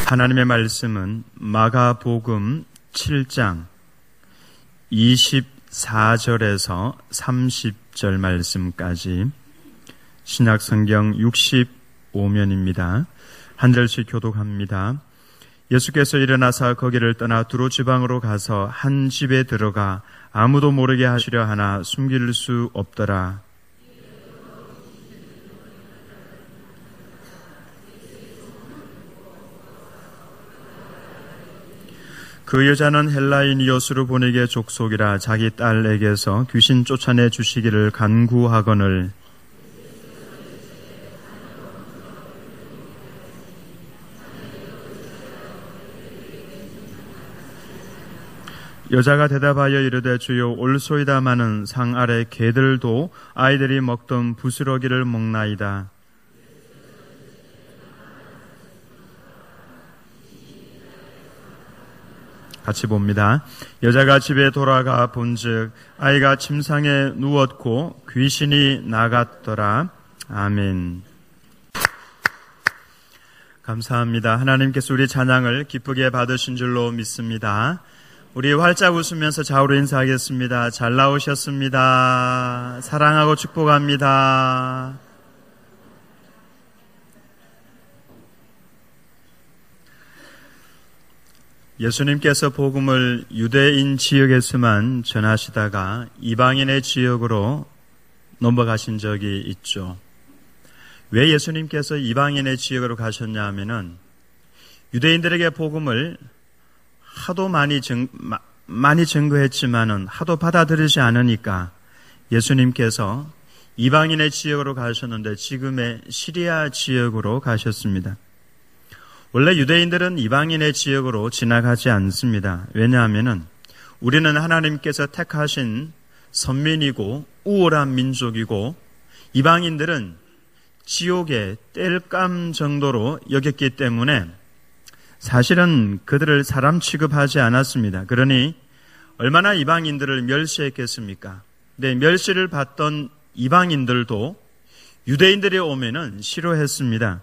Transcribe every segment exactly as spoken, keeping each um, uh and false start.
하나님의 말씀은 마가복음 칠 장 이십사 절에서 삼십 절 말씀까지 신약성경 육십오 면입니다. 한 절씩 교독합니다. 예수께서 일어나사 거기를 떠나 두로 지방으로 가서 한 집에 들어가 아무도 모르게 하시려 하나 숨길 수 없더라. 그 여자는 헬라인이었으로 보내게 족속이라 자기 딸에게서 귀신 쫓아내 주시기를 간구하거늘 여자가 대답하여 이르되 주여 올소이다마는 상 아래 개들도 아이들이 먹던 부스러기를 먹나이다. 같이 봅니다. 여자가 집에 돌아가 본즉 아이가 침상에 누웠고 귀신이 나갔더라. 아멘. 감사합니다. 하나님께서 우리 찬양을 기쁘게 받으신 줄로 믿습니다. 우리 활짝 웃으면서 좌우로 인사하겠습니다. 잘 나오셨습니다. 사랑하고 축복합니다. 예수님께서 복음을 유대인 지역에서만 전하시다가 이방인의 지역으로 넘어가신 적이 있죠. 왜 예수님께서 이방인의 지역으로 가셨냐 하면은 유대인들에게 복음을 하도 많이 증, 많이 증거했지만은 하도 받아들이지 않으니까 예수님께서 이방인의 지역으로 가셨는데 지금의 시리아 지역으로 가셨습니다. 원래 유대인들은 이방인의 지역으로 지나가지 않습니다. 왜냐하면은 우리는 하나님께서 택하신 선민이고 우월한 민족이고 이방인들은 지옥의 땔감 정도로 여겼기 때문에 사실은 그들을 사람 취급하지 않았습니다. 그러니 얼마나 이방인들을 멸시했겠습니까? 근데 멸시를 받던 이방인들도 유대인들이 오면은 싫어했습니다.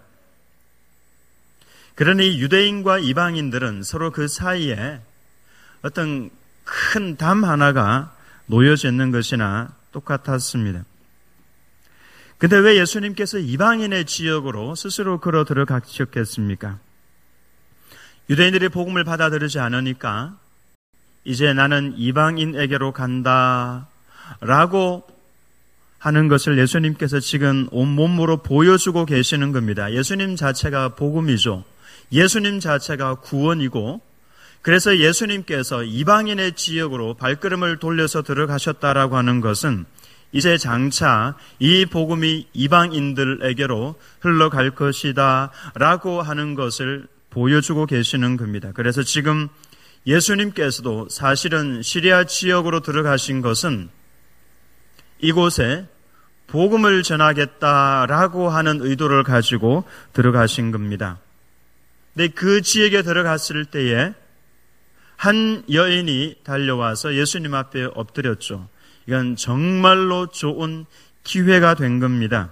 그러니 유대인과 이방인들은 서로 그 사이에 어떤 큰 담 하나가 놓여져 있는 것이나 똑같았습니다. 근데 왜 예수님께서 이방인의 지역으로 스스로 걸어 들어가셨겠습니까? 유대인들이 복음을 받아들이지 않으니까 이제 나는 이방인에게로 간다 라고 하는 것을 예수님께서 지금 온몸으로 보여주고 계시는 겁니다. 예수님 자체가 복음이죠. 예수님 자체가 구원이고 그래서 예수님께서 이방인의 지역으로 발걸음을 돌려서 들어가셨다라고 하는 것은 이제 장차 이 복음이 이방인들에게로 흘러갈 것이다 라고 하는 것을 보여주고 계시는 겁니다. 그래서 지금 예수님께서도 사실은 시리아 지역으로 들어가신 것은 이곳에 복음을 전하겠다라고 하는 의도를 가지고 들어가신 겁니다. 근데 그 지역에 들어갔을 때에 한 여인이 달려와서 예수님 앞에 엎드렸죠. 이건 정말로 좋은 기회가 된 겁니다.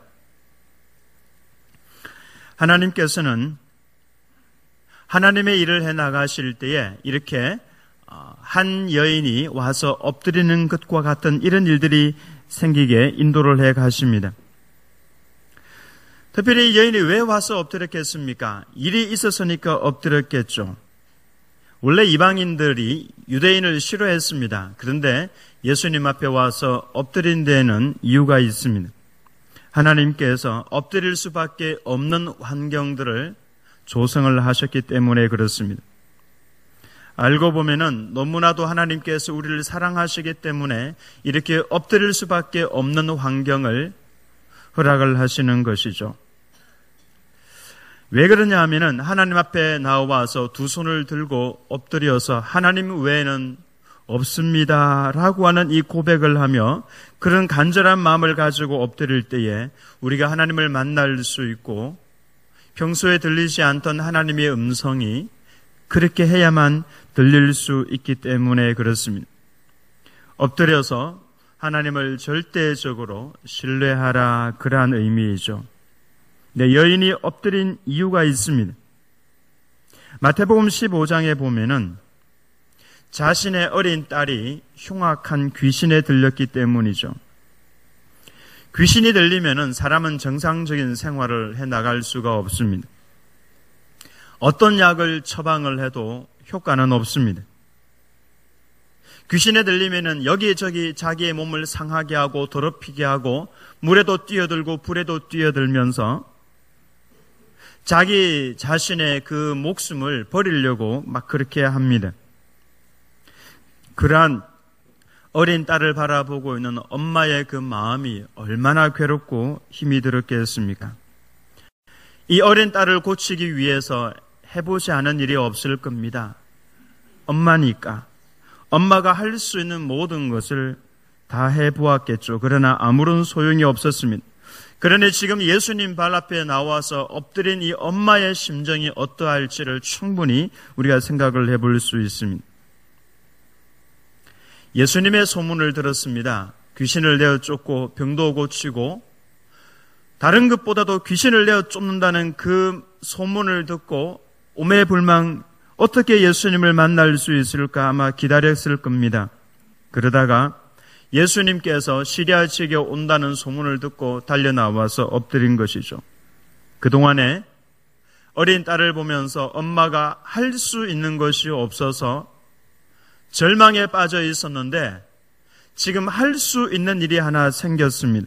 하나님께서는 하나님의 일을 해 나가실 때에 이렇게 한 여인이 와서 엎드리는 것과 같은 이런 일들이 생기게 인도를 해 가십니다. 특별히 이 여인이 왜 와서 엎드렸겠습니까? 일이 있었으니까 엎드렸겠죠. 원래 이방인들이 유대인을 싫어했습니다. 그런데 예수님 앞에 와서 엎드린 데에는 이유가 있습니다. 하나님께서 엎드릴 수밖에 없는 환경들을 조성을 하셨기 때문에 그렇습니다. 알고 보면은 너무나도 하나님께서 우리를 사랑하시기 때문에 이렇게 엎드릴 수밖에 없는 환경을 허락을 하시는 것이죠. 왜 그러냐 하면은 하나님 앞에 나와서 두 손을 들고 엎드려서 하나님 외에는 없습니다 라고 하는 이 고백을 하며 그런 간절한 마음을 가지고 엎드릴 때에 우리가 하나님을 만날 수 있고 평소에 들리지 않던 하나님의 음성이 그렇게 해야만 들릴 수 있기 때문에 그렇습니다. 엎드려서 하나님을 절대적으로 신뢰하라 그러한 의미이죠. 네, 여인이 엎드린 이유가 있습니다. 마태복음 십오 장에 보면은 자신의 어린 딸이 흉악한 귀신에 들렸기 때문이죠. 귀신이 들리면은 사람은 정상적인 생활을 해 나갈 수가 없습니다. 어떤 약을 처방을 해도 효과는 없습니다. 귀신에 들리면은 여기저기 자기의 몸을 상하게 하고 더럽히게 하고 물에도 뛰어들고 불에도 뛰어들면서 자기 자신의 그 목숨을 버리려고 막 그렇게 합니다. 그러한 어린 딸을 바라보고 있는 엄마의 그 마음이 얼마나 괴롭고 힘이 들었겠습니까? 이 어린 딸을 고치기 위해서 해보지 않은 일이 없을 겁니다. 엄마니까 엄마가 할 수 있는 모든 것을 다 해보았겠죠. 그러나 아무런 소용이 없었습니다. 그러니 지금 예수님 발 앞에 나와서 엎드린 이 엄마의 심정이 어떠할지를 충분히 우리가 생각을 해볼 수 있습니다. 예수님의 소문을 들었습니다. 귀신을 내어 쫓고 병도 고치고 다른 것보다도 귀신을 내어 쫓는다는 그 소문을 듣고 오매불망 어떻게 예수님을 만날 수 있을까 아마 기다렸을 겁니다. 그러다가 예수님께서 시리아 지역에 온다는 소문을 듣고 달려나와서 엎드린 것이죠. 그동안에 어린 딸을 보면서 엄마가 할 수 있는 것이 없어서 절망에 빠져 있었는데 지금 할 수 있는 일이 하나 생겼습니다.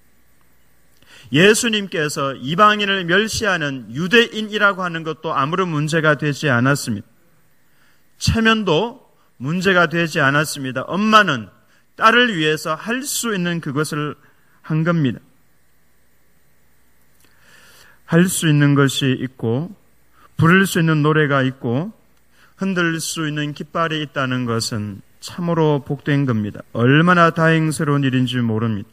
예수님께서 이방인을 멸시하는 유대인이라고 하는 것도 아무런 문제가 되지 않았습니다. 체면도 문제가 되지 않았습니다. 엄마는 딸을 위해서 할 수 있는 그것을 한 겁니다. 할 수 있는 것이 있고 부를 수 있는 노래가 있고 흔들 수 있는 깃발이 있다는 것은 참으로 복된 겁니다. 얼마나 다행스러운 일인지 모릅니다.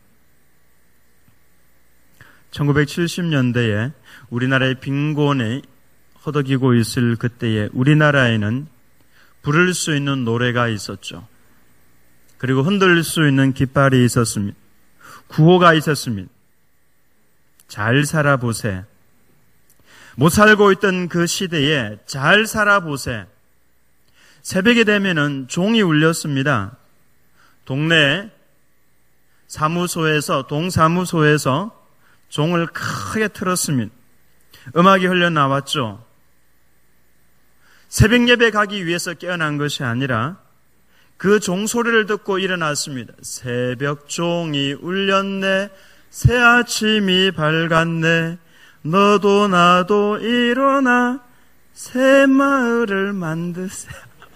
천구백칠십 년대에 우리나라의 빈곤에 허덕이고 있을 그때에 우리나라에는 부를 수 있는 노래가 있었죠. 그리고 흔들 수 있는 깃발이 있었습니다. 구호가 있었습니다. 잘 살아보세. 못 살고 있던 그 시대에 잘 살아보세. 새벽이 되면은 종이 울렸습니다. 동네 사무소에서, 동사무소에서 종을 크게 틀었습니다. 음악이 흘러나왔죠. 새벽 예배 가기 위해서 깨어난 것이 아니라 그 종소리를 듣고 일어났습니다. 새벽 종이 울렸네. 새 아침이 밝았네. 너도 나도 일어나 새 마을을 만드세.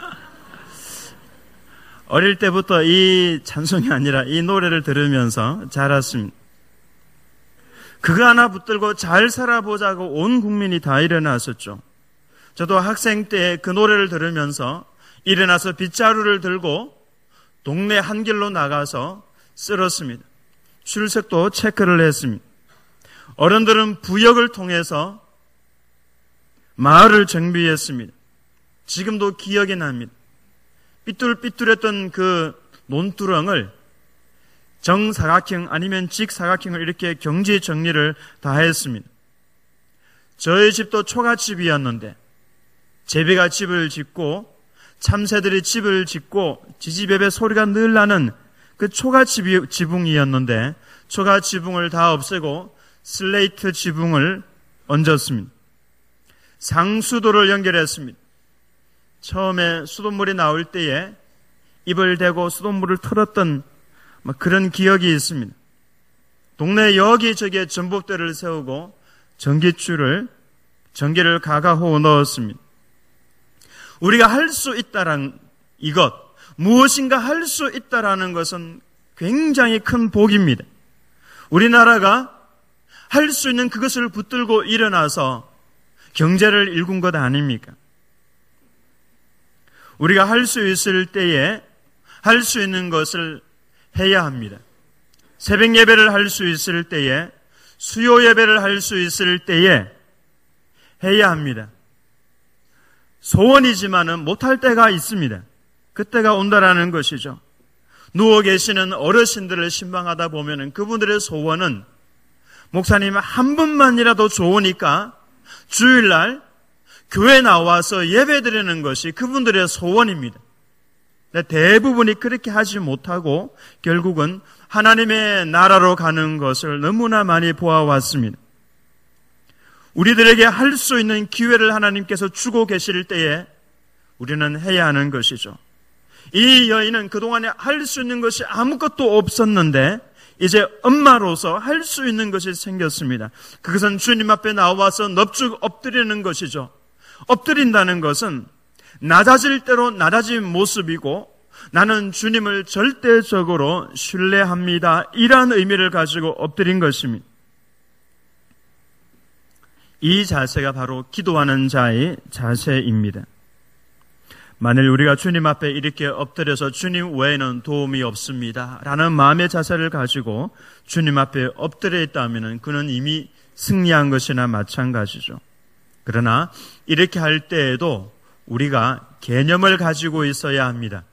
어릴 때부터 이 찬송이 아니라 이 노래를 들으면서 자랐습니다. 그거 하나 붙들고 잘 살아보자고 온 국민이 다 일어났었죠. 저도 학생 때 그 노래를 들으면서 일어나서 빗자루를 들고 동네 한 길로 나가서 쓸었습니다. 출석도 체크를 했습니다. 어른들은 부역을 통해서 마을을 정비했습니다. 지금도 기억이 납니다. 삐뚤삐뚤했던 그 논두렁을 정사각형 아니면 직사각형을 이렇게 경지 정리를 다 했습니다. 저희 집도 초가집이었는데 제비가 집을 짓고 참새들이 집을 짓고 지지배배 소리가 늘 나는 그 초가집 지붕이었는데 초가지붕을 다 없애고 슬레이트 지붕을 얹었습니다. 상수도를 연결했습니다. 처음에 수돗물이 나올 때에 입을 대고 수돗물을 틀었던 그런 기억이 있습니다. 동네 여기저기에 전봇대를 세우고 전기줄을 전기를 가가호 넣었습니다. 우리가 할 수 있다란 이것, 무엇인가 할 수 있다라는 것은 굉장히 큰 복입니다. 우리나라가 할 수 있는 그것을 붙들고 일어나서 경제를 일군 것 아닙니까? 우리가 할 수 있을 때에 할 수 있는 것을 해야 합니다. 새벽 예배를 할 수 있을 때에, 수요 예배를 할 수 있을 때에 해야 합니다. 소원이지만은 못할 때가 있습니다. 그때가 온다라는 것이죠. 누워 계시는 어르신들을 신방하다 보면은 그분들의 소원은 목사님 한 분만이라도 좋으니까 주일날 교회 나와서 예배드리는 것이 그분들의 소원입니다. 대부분이 그렇게 하지 못하고 결국은 하나님의 나라로 가는 것을 너무나 많이 보아왔습니다. 우리들에게 할 수 있는 기회를 하나님께서 주고 계실 때에 우리는 해야 하는 것이죠. 이 여인은 그동안에 할 수 있는 것이 아무것도 없었는데 이제 엄마로서 할 수 있는 것이 생겼습니다. 그것은 주님 앞에 나와서 넙죽 엎드리는 것이죠. 엎드린다는 것은 낮아질 대로 낮아진 모습이고 나는 주님을 절대적으로 신뢰합니다. 이러한 의미를 가지고 엎드린 것입니다. 이 자세가 바로 기도하는 자의 자세입니다. 만일 우리가 주님 앞에 이렇게 엎드려서 주님 외에는 도움이 없습니다 라는 마음의 자세를 가지고 주님 앞에 엎드려 있다면 그는 이미 승리한 것이나 마찬가지죠. 그러나 이렇게 할 때에도 우리가 개념을 가지고 있어야 합니다.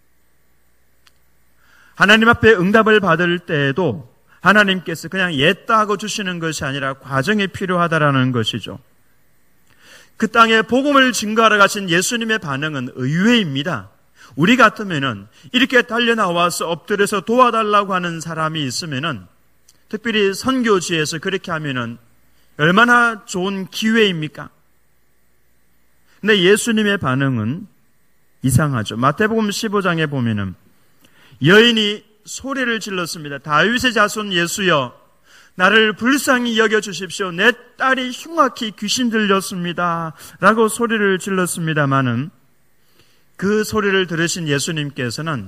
하나님 앞에 응답을 받을 때에도 하나님께서 그냥 예따 하고 주시는 것이 아니라 과정이 필요하다라는 것이죠. 그 땅에 복음을 증거하러 가신 예수님의 반응은 의외입니다. 우리 같으면은 이렇게 달려나와서 엎드려서 도와달라고 하는 사람이 있으면은 특별히 선교지에서 그렇게 하면은 얼마나 좋은 기회입니까? 근데 예수님의 반응은 이상하죠. 마태복음 십오 장에 보면은 여인이 소리를 질렀습니다. 다윗의 자손 예수여, 나를 불쌍히 여겨주십시오. 내 딸이 흉악히 귀신 들렸습니다 라고 소리를 질렀습니다마는 그 소리를 들으신 예수님께서는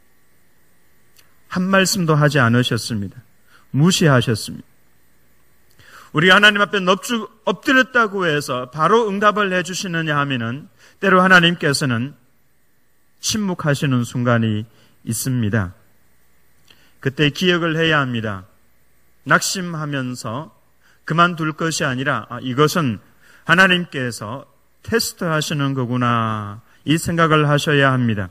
한 말씀도 하지 않으셨습니다. 무시하셨습니다. 우리가 하나님 앞에 넙죽 엎드렸다고 해서 바로 응답을 해주시느냐 하면은 때로 하나님께서는 침묵하시는 순간이 있습니다. 그때 기억을 해야 합니다. 낙심하면서 그만둘 것이 아니라 아, 이것은 하나님께서 테스트하시는 거구나 이 생각을 하셔야 합니다.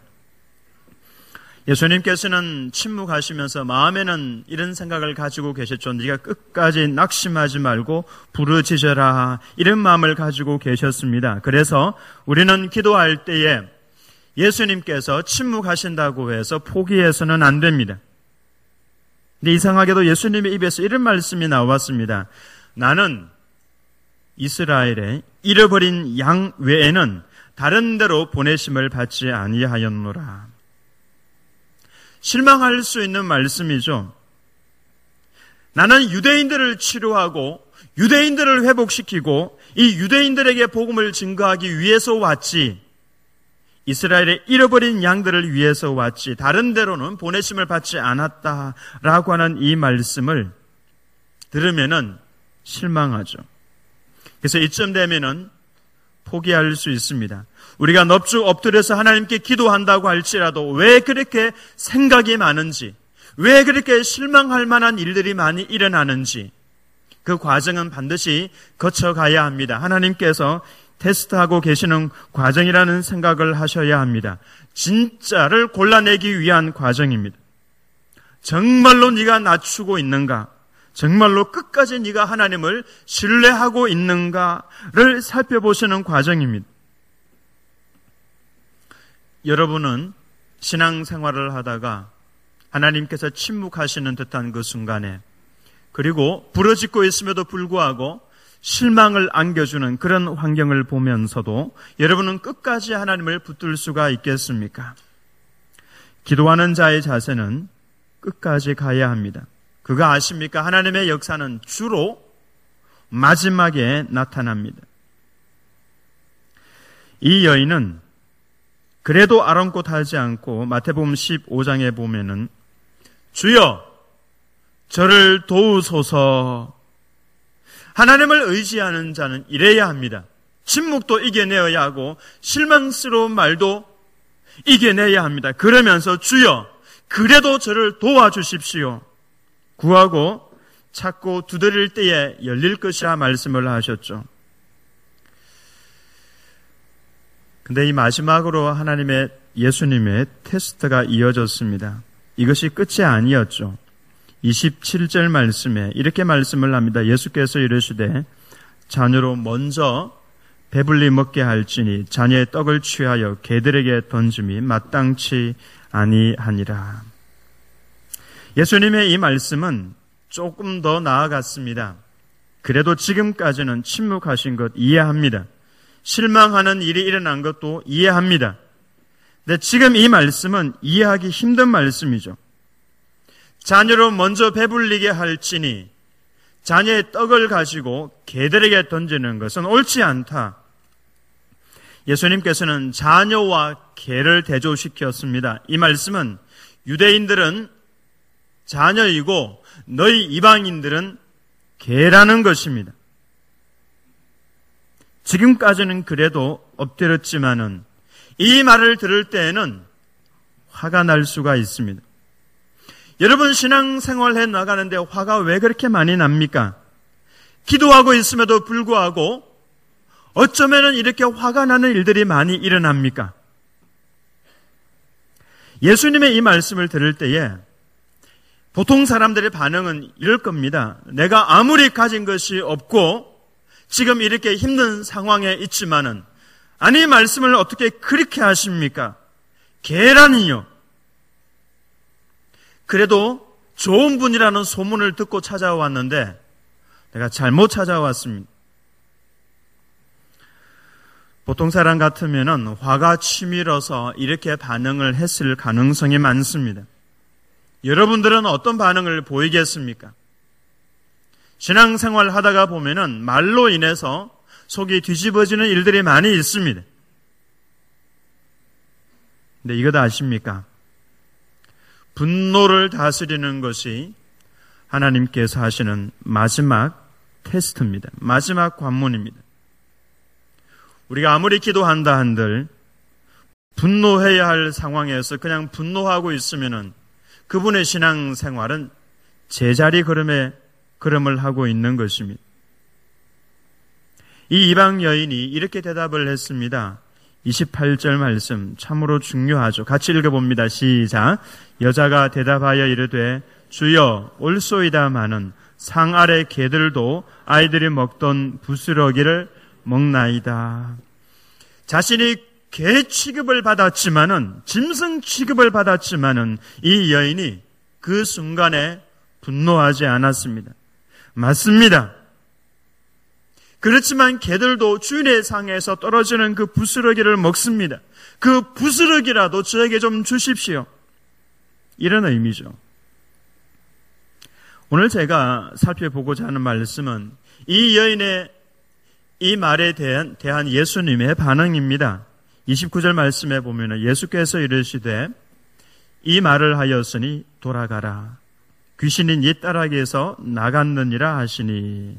예수님께서는 침묵하시면서 마음에는 이런 생각을 가지고 계셨죠. 네가 끝까지 낙심하지 말고 부르짖어라 이런 마음을 가지고 계셨습니다. 그래서 우리는 기도할 때에 예수님께서 침묵하신다고 해서 포기해서는 안 됩니다. 근데 이상하게도 예수님의 입에서 이런 말씀이 나왔습니다. 나는 이스라엘의 잃어버린 양 외에는 다른 데로 보내심을 받지 아니하였노라. 실망할 수 있는 말씀이죠. 나는 유대인들을 치료하고 유대인들을 회복시키고 이 유대인들에게 복음을 증거하기 위해서 왔지 이스라엘의 잃어버린 양들을 위해서 왔지 다른 데로는 보내심을 받지 않았다라고 하는 이 말씀을 들으면은 실망하죠. 그래서 이쯤 되면은 포기할 수 있습니다. 우리가 넙죽 엎드려서 하나님께 기도한다고 할지라도 왜 그렇게 생각이 많은지, 왜 그렇게 실망할 만한 일들이 많이 일어나는지 그 과정은 반드시 거쳐가야 합니다. 하나님께서 테스트하고 계시는 과정이라는 생각을 하셔야 합니다. 진짜를 골라내기 위한 과정입니다. 정말로 네가 낮추고 있는가? 정말로 끝까지 네가 하나님을 신뢰하고 있는가를 살펴보시는 과정입니다. 여러분은 신앙생활을 하다가 하나님께서 침묵하시는 듯한 그 순간에 그리고 부르짖고 있음에도 불구하고 실망을 안겨주는 그런 환경을 보면서도 여러분은 끝까지 하나님을 붙들 수가 있겠습니까? 기도하는 자의 자세는 끝까지 가야 합니다. 그거 아십니까? 하나님의 역사는 주로 마지막에 나타납니다. 이 여인은 그래도 아랑곳하지 않고 마태복음 십오 장에 보면은 주여 저를 도우소서. 하나님을 의지하는 자는 이래야 합니다. 침묵도 이겨내어야 하고 실망스러운 말도 이겨내야 합니다. 그러면서 주여 그래도 저를 도와주십시오. 구하고 찾고 두드릴 때에 열릴 것이라 말씀을 하셨죠. 근데 이 마지막으로 하나님의 예수님의 테스트가 이어졌습니다. 이것이 끝이 아니었죠. 이십칠 절 말씀에 이렇게 말씀을 합니다. 예수께서 이르시되 자녀로 먼저 배불리 먹게 할지니 자녀의 떡을 취하여 개들에게 던짐이 마땅치 아니하니라. 예수님의 이 말씀은 조금 더 나아갔습니다. 그래도 지금까지는 침묵하신 것 이해합니다. 실망하는 일이 일어난 것도 이해합니다. 근데 지금 이 말씀은 이해하기 힘든 말씀이죠. 자녀로 먼저 배불리게 할지니 자녀의 떡을 가지고 개들에게 던지는 것은 옳지 않다. 예수님께서는 자녀와 개를 대조시켰습니다. 이 말씀은 유대인들은 자녀이고 너희 이방인들은 개라는 것입니다. 지금까지는 그래도 엎드렸지만은 이 말을 들을 때에는 화가 날 수가 있습니다. 여러분, 신앙생활해 나가는데 화가 왜 그렇게 많이 납니까? 기도하고 있음에도 불구하고 어쩌면은 이렇게 화가 나는 일들이 많이 일어납니까? 예수님의 이 말씀을 들을 때에 보통 사람들의 반응은 이럴 겁니다. 내가 아무리 가진 것이 없고 지금 이렇게 힘든 상황에 있지만은 아니 말씀을 어떻게 그렇게 하십니까? 개라니요. 그래도 좋은 분이라는 소문을 듣고 찾아왔는데 내가 잘못 찾아왔습니다. 보통 사람 같으면은 화가 치밀어서 이렇게 반응을 했을 가능성이 많습니다. 여러분들은 어떤 반응을 보이겠습니까? 신앙생활 하다가 보면은 말로 인해서 속이 뒤집어지는 일들이 많이 있습니다. 근데 이거 다 아십니까? 분노를 다스리는 것이 하나님께서 하시는 마지막 테스트입니다. 마지막 관문입니다. 우리가 아무리 기도한다 한들 분노해야 할 상황에서 그냥 분노하고 있으면은 그분의 신앙생활은 제자리 걸음에 걸음을 하고 있는 것입니다. 이 이방 여인이 이렇게 대답을 했습니다. 이십팔 절 말씀 참으로 중요하죠. 같이 읽어봅니다. 시작. 여자가 대답하여 이르되 주여 올소이다마는 상 아래 개들도 아이들이 먹던 부스러기를 먹나이다. 자신이 개 취급을 받았지만은 짐승 취급을 받았지만은 이 여인이 그 순간에 분노하지 않았습니다. 맞습니다. 그렇지만 개들도 주인의 상에서 떨어지는 그 부스러기를 먹습니다. 그 부스러기라도 저에게 좀 주십시오. 이런 의미죠. 오늘 제가 살펴보고자 하는 말씀은 이 여인의 이 말에 대한, 대한 예수님의 반응입니다. 이십구 절 말씀에 보면 예수께서 이르시되 이 말을 하였으니 돌아가라. 귀신이 네 딸에게서 나갔느니라 하시니.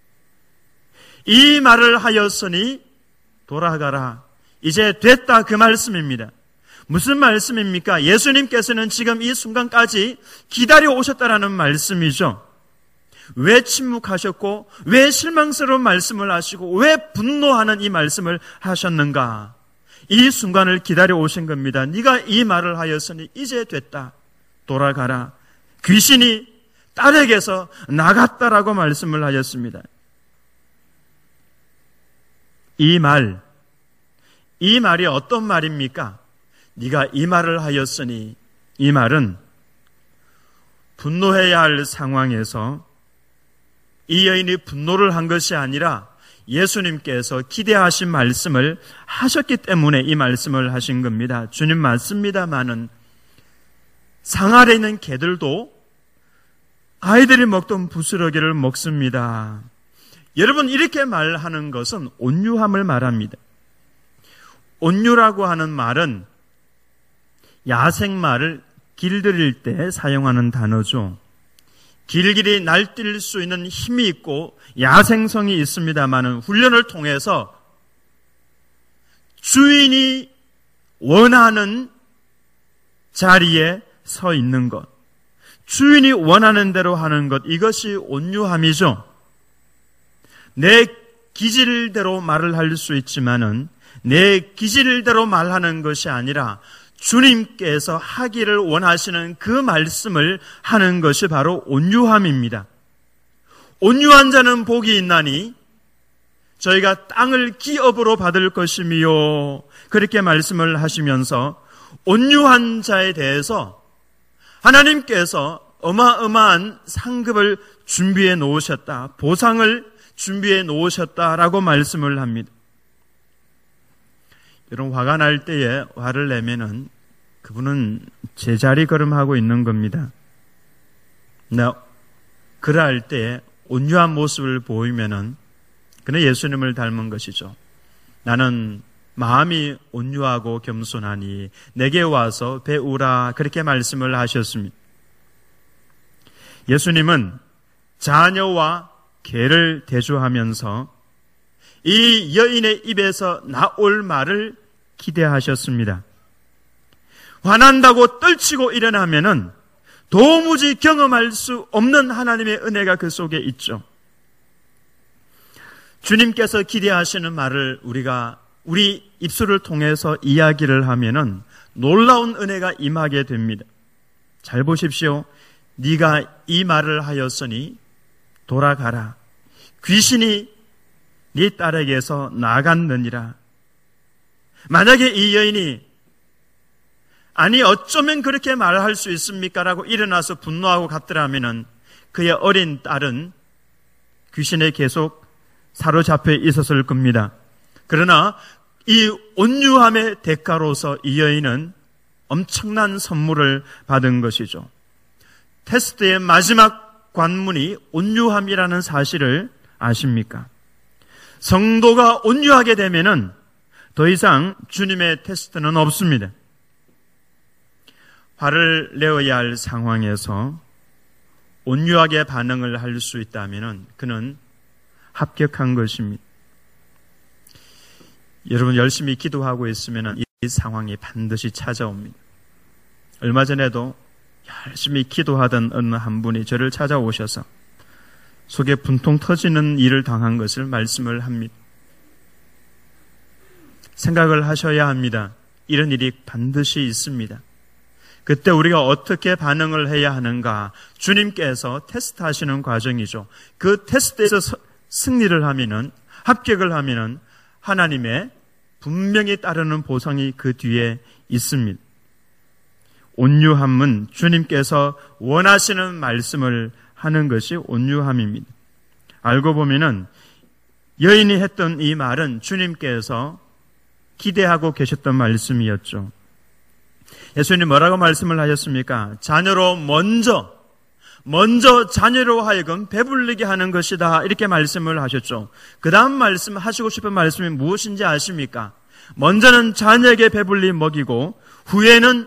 이 말을 하였으니 돌아가라. 이제 됐다 그 말씀입니다. 무슨 말씀입니까? 예수님께서는 지금 이 순간까지 기다려 오셨다라는 말씀이죠. 왜 침묵하셨고 왜 실망스러운 말씀을 하시고 왜 분노하는 이 말씀을 하셨는가? 이 순간을 기다려 오신 겁니다. 네가 이 말을 하였으니 이제 됐다. 돌아가라. 귀신이 딸에게서 나갔다라고 말씀을 하셨습니다. 이 말, 이 말이 어떤 말입니까? 네가 이 말을 하였으니, 이 말은 분노해야 할 상황에서 이 여인이 분노를 한 것이 아니라 예수님께서 기대하신 말씀을 하셨기 때문에 이 말씀을 하신 겁니다. 주님 맞습니다마는 상 아래 있는 개들도 아이들이 먹던 부스러기를 먹습니다. 여러분, 이렇게 말하는 것은 온유함을 말합니다. 온유라고 하는 말은 야생마를 길들일 때 사용하는 단어죠. 길길이 날뛸 수 있는 힘이 있고 야생성이 있습니다마는 훈련을 통해서 주인이 원하는 자리에 서 있는 것, 주인이 원하는 대로 하는 것, 이것이 온유함이죠. 내 기질대로 말을 할 수 있지만은 내 기질대로 말하는 것이 아니라 주님께서 하기를 원하시는 그 말씀을 하는 것이 바로 온유함입니다. 온유한 자는 복이 있나니 저희가 땅을 기업으로 받을 것이미요. 그렇게 말씀을 하시면서 온유한 자에 대해서 하나님께서 어마어마한 상급을 준비해 놓으셨다, 보상을 준비해 놓으셨다라고 말씀을 합니다. 여러분, 화가 날 때에 화를 내면은 그분은 제자리 걸음하고 있는 겁니다. 나 그럴 때에 온유한 모습을 보이면은 그는 예수님을 닮은 것이죠. 나는 마음이 온유하고 겸손하니 내게 와서 배우라, 그렇게 말씀을 하셨습니다. 예수님은 자녀와 개를 대조하면서 이 여인의 입에서 나올 말을 기대하셨습니다. 화난다고 떨치고 일어나면은 도무지 경험할 수 없는 하나님의 은혜가 그 속에 있죠. 주님께서 기대하시는 말을 우리가 우리 입술을 통해서 이야기를 하면은 놀라운 은혜가 임하게 됩니다. 잘 보십시오. 네가 이 말을 하였으니 돌아가라. 귀신이 네 딸에게서 나갔느니라. 만약에 이 여인이 아니 어쩌면 그렇게 말할 수 있습니까? 라고 일어나서 분노하고 갔더라면은 그의 어린 딸은 귀신에 계속 사로잡혀 있었을 겁니다. 그러나 이 온유함의 대가로서 이 여인은 엄청난 선물을 받은 것이죠. 테스트의 마지막 관문이 온유함이라는 사실을 아십니까? 성도가 온유하게 되면은 더 이상 주님의 테스트는 없습니다. 화를 내어야 할 상황에서 온유하게 반응을 할 수 있다면은 그는 합격한 것입니다. 여러분, 열심히 기도하고 있으면 이 상황이 반드시 찾아옵니다. 얼마 전에도 열심히 기도하던 어느 한 분이 저를 찾아오셔서 속에 분통 터지는 일을 당한 것을 말씀을 합니다. 생각을 하셔야 합니다. 이런 일이 반드시 있습니다. 그때 우리가 어떻게 반응을 해야 하는가, 주님께서 테스트하시는 과정이죠. 그 테스트에서 승리를 하면은, 합격을 하면은 하나님의 분명히 따르는 보상이 그 뒤에 있습니다. 온유함은 주님께서 원하시는 말씀을 하는 것이 온유함입니다. 알고 보면은 여인이 했던 이 말은 주님께서 기대하고 계셨던 말씀이었죠. 예수님 뭐라고 말씀을 하셨습니까? 자녀로 먼저 먼저 자녀로 하여금 배불리게 하는 것이다, 이렇게 말씀을 하셨죠. 그 다음 말씀, 하시고 싶은 말씀이 무엇인지 아십니까? 먼저는 자녀에게 배불리 먹이고 후에는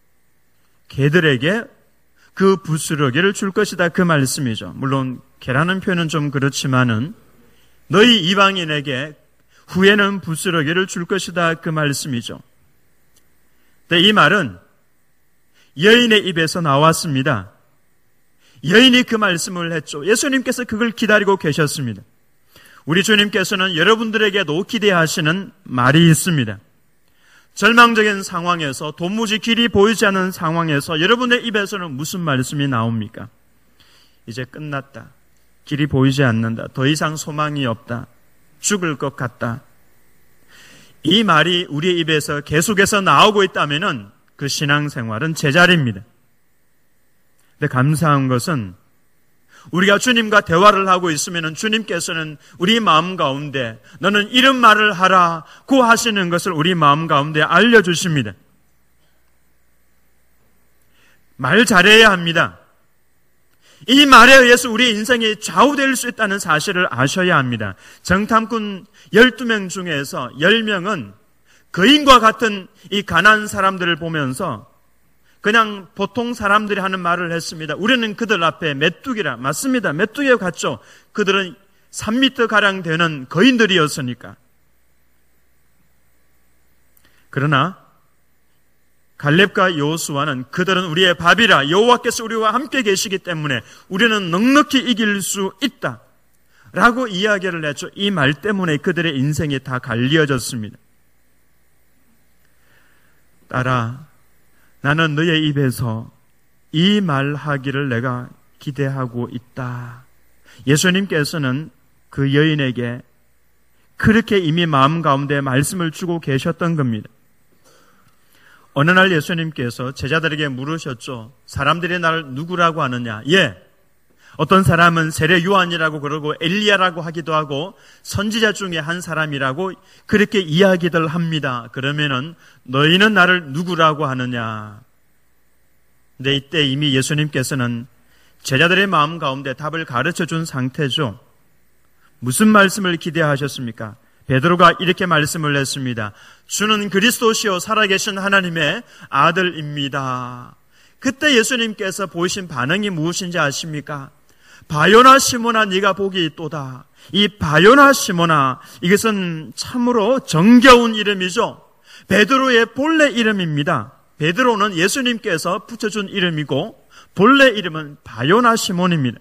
개들에게 그 부스러기를 줄 것이다, 그 말씀이죠. 물론 개라는 표현은 좀 그렇지만은 너희 이방인에게 후에는 부스러기를 줄 것이다, 그 말씀이죠. 근데 이 말은 여인의 입에서 나왔습니다. 여인이 그 말씀을 했죠. 예수님께서 그걸 기다리고 계셨습니다. 우리 주님께서는 여러분들에게도 기대하시는 말이 있습니다. 절망적인 상황에서, 도무지 길이 보이지 않는 상황에서 여러분의 입에서는 무슨 말씀이 나옵니까? 이제 끝났다. 길이 보이지 않는다. 더 이상 소망이 없다. 죽을 것 같다. 이 말이 우리의 입에서 계속해서 나오고 있다면 그 신앙생활은 제자리입니다. 근데 감사한 것은 우리가 주님과 대화를 하고 있으면 주님께서는 우리 마음 가운데 너는 이런 말을 하라고 하시는 것을 우리 마음 가운데 알려주십니다. 말 잘해야 합니다. 이 말에 의해서 우리 인생이 좌우될 수 있다는 사실을 아셔야 합니다. 정탐꾼 열두 명 중에서 열 명은 거인과 같은 이 가난한 사람들을 보면서 그냥 보통 사람들이 하는 말을 했습니다. 우리는 그들 앞에 메뚜기라. 맞습니다. 메뚜기와 같죠. 그들은 삼 미터가량 되는 거인들이었으니까. 그러나 갈렙과 여호수아는 그들은 우리의 밥이라, 여호와께서 우리와 함께 계시기 때문에 우리는 넉넉히 이길 수 있다 라고 이야기를 했죠. 이 말 때문에 그들의 인생이 다 갈리어졌습니다. 딸아, 나는 너의 입에서 이 말하기를 내가 기대하고 있다. 예수님께서는 그 여인에게 그렇게 이미 마음 가운데 말씀을 주고 계셨던 겁니다. 어느 날 예수님께서 제자들에게 물으셨죠. 사람들이 나를 누구라고 하느냐? 예, 어떤 사람은 세례 요한이라고 그러고 엘리야라고 하기도 하고 선지자 중에 한 사람이라고 그렇게 이야기들 합니다. 그러면은 너희는 나를 누구라고 하느냐? 근데 이때 이미 예수님께서는 제자들의 마음 가운데 답을 가르쳐 준 상태죠. 무슨 말씀을 기대하셨습니까? 베드로가 이렇게 말씀을 했습니다. 주는 그리스도시요 살아계신 하나님의 아들입니다. 그때 예수님께서 보이신 반응이 무엇인지 아십니까? 바요나 시몬아 네가 복이 있도다. 이 바요나 시몬아, 이것은 참으로 정겨운 이름이죠. 베드로의 본래 이름입니다. 베드로는 예수님께서 붙여준 이름이고 본래 이름은 바요나 시몬입니다.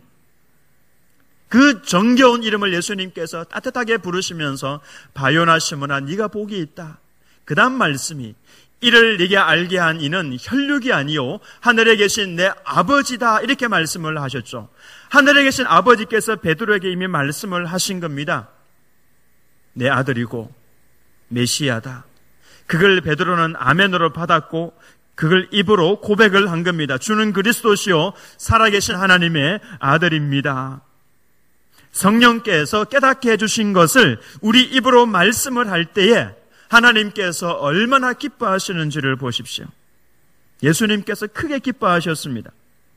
그 정겨운 이름을 예수님께서 따뜻하게 부르시면서 바요나 시몬아 네가 복이 있다. 그 다음 말씀이 이를 네게 알게 한 이는 혈육이 아니요 하늘에 계신 내 아버지다, 이렇게 말씀을 하셨죠. 하늘에 계신 아버지께서 베드로에게 이미 말씀을 하신 겁니다. 내 아들이고 메시아다. 그걸 베드로는 아멘으로 받았고 그걸 입으로 고백을 한 겁니다. 주는 그리스도시요 살아계신 하나님의 아들입니다. 성령께서 깨닫게 해주신 것을 우리 입으로 말씀을 할 때에 하나님께서 얼마나 기뻐하시는지를 보십시오. 예수님께서 크게 기뻐하셨습니다.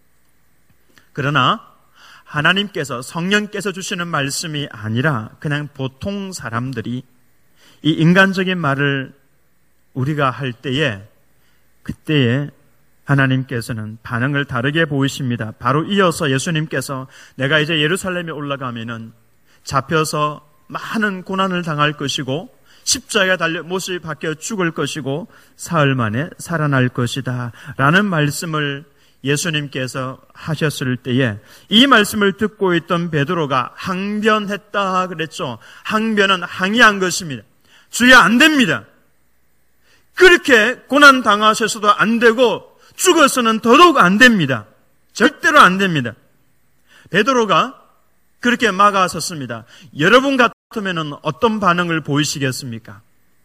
그러나 하나님께서, 성령께서 주시는 말씀이 아니라 그냥 보통 사람들이 이 인간적인 말을 우리가 할 때에, 그때에 하나님께서는 반응을 다르게 보이십니다. 바로 이어서 예수님께서 내가 이제 예루살렘에 올라가면은 잡혀서 많은 고난을 당할 것이고 십자가에 달려 못이 박혀 죽을 것이고 사흘 만에 살아날 것이다 라는 말씀을 예수님께서 하셨을 때에 이 말씀을 듣고 있던 베드로가 항변했다 그랬죠. 항변은 항의한 것입니다. 주여, 안 됩니다. 그렇게 고난 당하셔서도 안 되고 죽어서는 더더욱 안 됩니다. 절대로 안 됩니다. 베드로가 그렇게 막아섰습니다. 여러분 같으면 어떤 반응을 보이시겠습니까?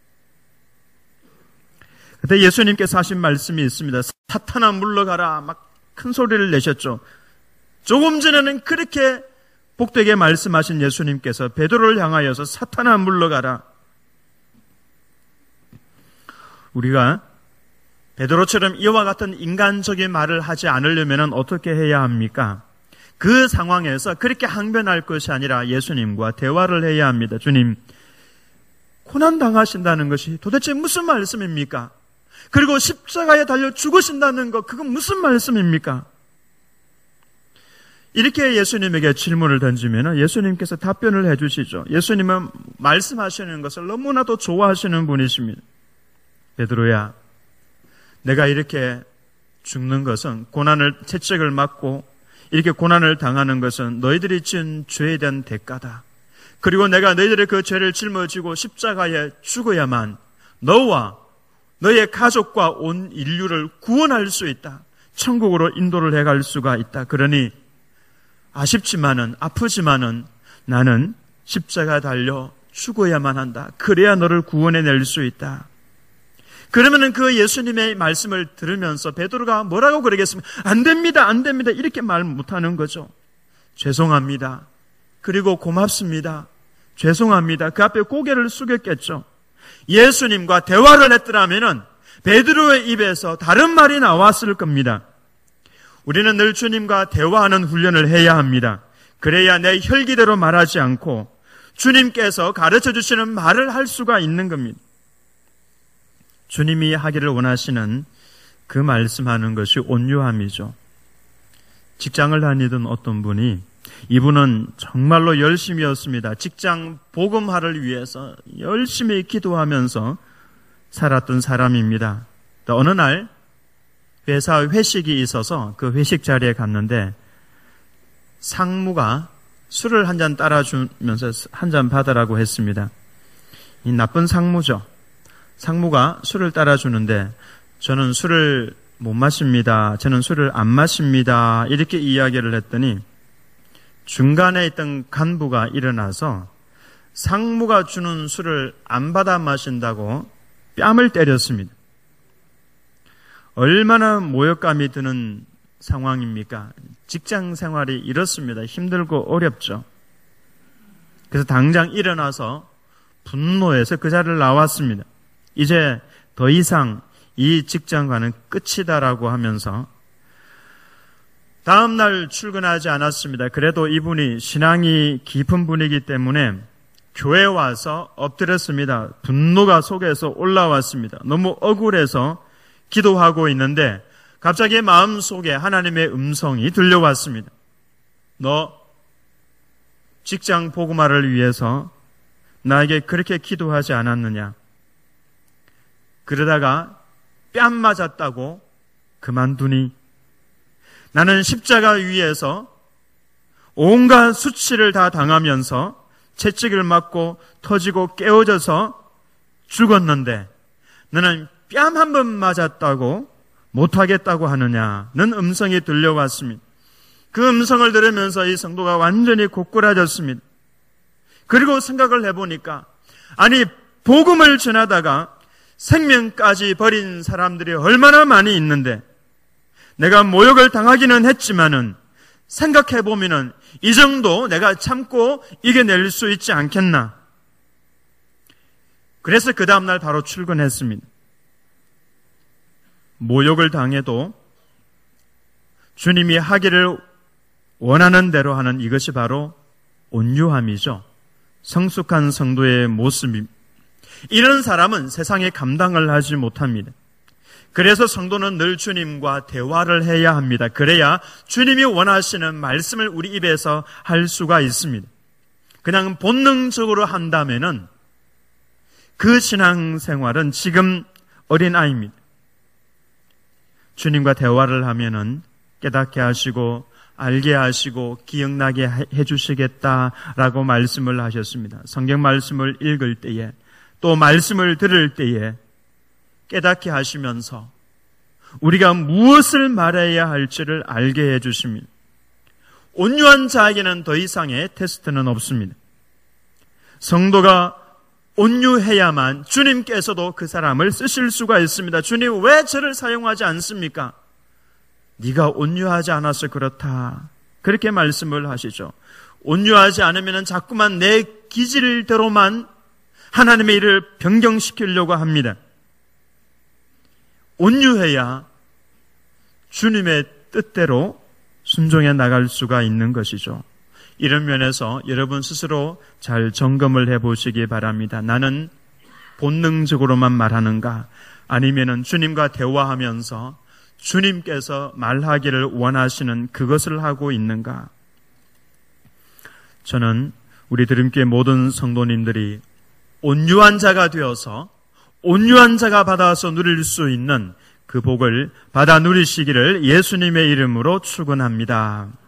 그때 예수님께서 하신 말씀이 있습니다. 사탄아 물러가라, 막 큰 소리를 내셨죠. 조금 전에는 그렇게 복되게 말씀하신 예수님께서 베드로를 향하여서 사탄아 물러가라. 우리가 베드로처럼 이와 같은 인간적인 말을 하지 않으려면 어떻게 해야 합니까? 그 상황에서 그렇게 항변할 것이 아니라 예수님과 대화를 해야 합니다. 주님, 고난 당하신다는 것이 도대체 무슨 말씀입니까? 그리고 십자가에 달려 죽으신다는 것, 그건 무슨 말씀입니까? 이렇게 예수님에게 질문을 던지면 예수님께서 답변을 해주시죠. 예수님은 말씀하시는 것을 너무나도 좋아하시는 분이십니다. 베드로야, 내가 이렇게 죽는 것은, 고난을, 채찍을 맞고 이렇게 고난을 당하는 것은 너희들이 지은 죄에 대한 대가다. 그리고 내가 너희들의 그 죄를 짊어지고 십자가에 죽어야만 너와 너의 가족과 온 인류를 구원할 수 있다. 천국으로 인도를 해갈 수가 있다. 그러니 아쉽지만은, 아프지만은 나는 십자가에 달려 죽어야만 한다. 그래야 너를 구원해낼 수 있다. 그러면은 그 예수님의 말씀을 들으면서 베드로가 뭐라고 그러겠습니까? 안 됩니다, 안 됩니다, 이렇게 말 못하는 거죠. 죄송합니다. 그리고 고맙습니다. 죄송합니다. 그 앞에 고개를 숙였겠죠. 예수님과 대화를 했더라면은 베드로의 입에서 다른 말이 나왔을 겁니다. 우리는 늘 주님과 대화하는 훈련을 해야 합니다. 그래야 내 혈기대로 말하지 않고 주님께서 가르쳐 주시는 말을 할 수가 있는 겁니다. 주님이 하기를 원하시는 그 말씀하는 것이 온유함이죠. 직장을 다니던 어떤 분이, 이분은 정말로 열심이었습니다. 직장 복음화를 위해서 열심히 기도하면서 살았던 사람입니다. 또 어느 날 회사 회식이 있어서 그 회식 자리에 갔는데 상무가 술을 한 잔 따라주면서 한 잔 받으라고 했습니다. 이 나쁜 상무죠. 상무가 술을 따라주는데 저는 술을 못 마십니다. 저는 술을 안 마십니다. 이렇게 이야기를 했더니 중간에 있던 간부가 일어나서 상무가 주는 술을 안 받아 마신다고 뺨을 때렸습니다. 얼마나 모욕감이 드는 상황입니까? 직장 생활이 이렇습니다. 힘들고 어렵죠. 그래서 당장 일어나서 분노해서 그 자리를 나왔습니다. 이제 더 이상 이 직장과는 끝이다라고 하면서 다음 날 출근하지 않았습니다. 그래도 이분이 신앙이 깊은 분이기 때문에 교회에 와서 엎드렸습니다. 분노가 속에서 올라왔습니다. 너무 억울해서 기도하고 있는데 갑자기 마음속에 하나님의 음성이 들려왔습니다. 너 직장 복음화를 위해서 나에게 그렇게 기도하지 않았느냐? 그러다가 뺨 맞았다고 그만두니? 나는 십자가 위에서 온갖 수치를 다 당하면서 채찍을 맞고 터지고 깨어져서 죽었는데 너는 뺨 한 번 맞았다고 못하겠다고 하느냐는 음성이 들려왔습니다. 그 음성을 들으면서 이 성도가 완전히 고꾸라졌습니다. 그리고 생각을 해보니까 아니 복음을 전하다가 생명까지 버린 사람들이 얼마나 많이 있는데 내가 모욕을 당하기는 했지만은 생각해보면은 이 정도 내가 참고 이겨낼 수 있지 않겠나. 그래서 그 다음날 바로 출근했습니다. 모욕을 당해도 주님이 하기를 원하는 대로 하는 이것이 바로 온유함이죠. 성숙한 성도의 모습입니다. 이런 사람은 세상에 감당을 하지 못합니다. 그래서 성도는 늘 주님과 대화를 해야 합니다. 그래야 주님이 원하시는 말씀을 우리 입에서 할 수가 있습니다. 그냥 본능적으로 한다면은 그 신앙생활은 지금 어린아이입니다. 주님과 대화를 하면은 깨닫게 하시고 알게 하시고 기억나게 해주시겠다라고 말씀을 하셨습니다. 성경 말씀을 읽을 때에 또 말씀을 들을 때에 깨닫게 하시면서 우리가 무엇을 말해야 할지를 알게 해주십니다. 온유한 자에게는 더 이상의 테스트는 없습니다. 성도가 온유해야만 주님께서도 그 사람을 쓰실 수가 있습니다. 주님 왜 저를 사용하지 않습니까? 네가 온유하지 않아서 그렇다. 그렇게 말씀을 하시죠. 온유하지 않으면 자꾸만 내 기질대로만 하나님의 일을 변경시키려고 합니다. 온유해야 주님의 뜻대로 순종해 나갈 수가 있는 것이죠. 이런 면에서 여러분 스스로 잘 점검을 해보시기 바랍니다. 나는 본능적으로만 말하는가? 아니면은 주님과 대화하면서 주님께서 말하기를 원하시는 그것을 하고 있는가? 저는 우리 드림교회 모든 성도님들이 온유한 자가 되어서 온유한 자가 받아서 누릴 수 있는 그 복을 받아 누리시기를 예수님의 이름으로 축원합니다.